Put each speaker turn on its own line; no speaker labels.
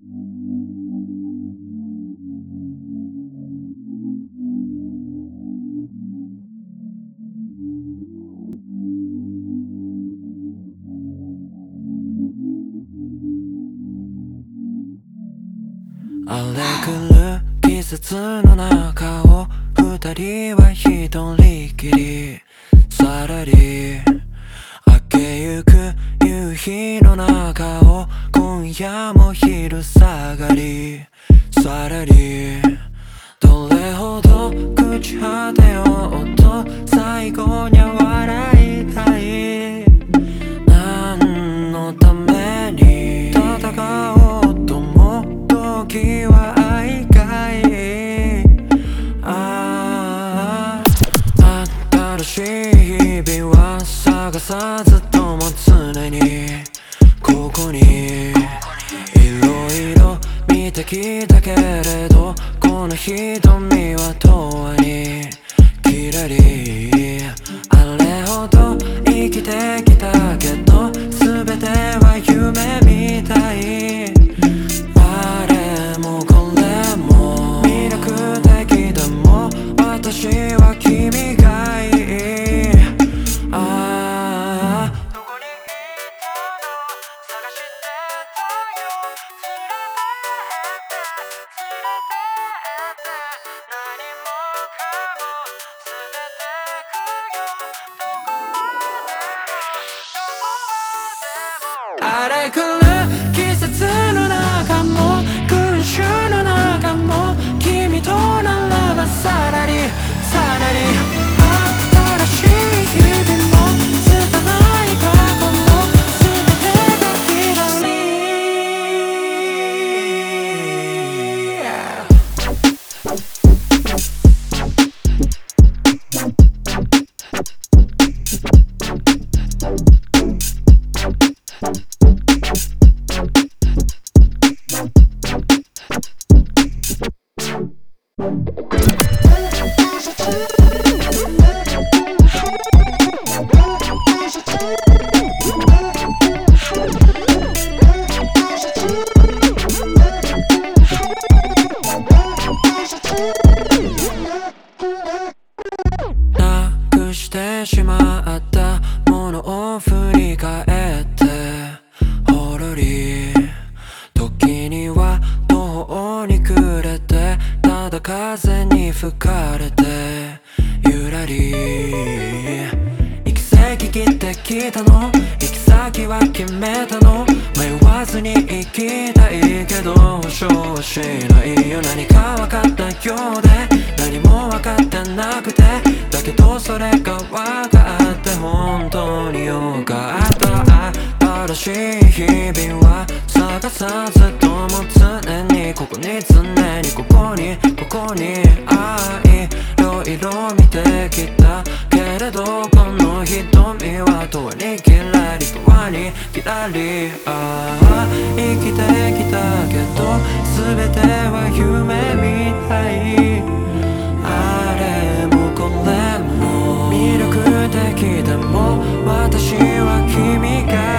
荒れ狂う季節の中を二人は一人きりさらり明けゆく夕日の中を今夜も昼下がりさらりどれほど朽ち果てようと最後には笑いたい何のために戦おうとも時は愛がいい新しい日々は探さずとも常にここにいろいろ見てきたけれどこの瞳は永遠にきらりあれほど生きてきたけど全ては夢みたいあれもこれも魅力的でも私は君がいいどこにいたの探してたよ連れて何もかも全てくよどこまでも荒れ狂う季節の中も群衆の中も君とならばさらにさらに新しい日々も拙い過去も全てが左なくしてしまったものを振り返ってほろり時には途方に暮れてただ風に吹かれてゆらり行き先切ってきたの行き先は決めたの迷わずに行きたいけど保証はしないよ何か分かったようで何も分かってなくてだけどそれが分かって本当によかった新しい日々は探さずとも常にここに常にここに愛いろいろ見てきたけれどこの瞳は永遠にキラリ永遠にキラリ生きてきたけど全ては夢みたいあれもこれも魅力的でも私は君が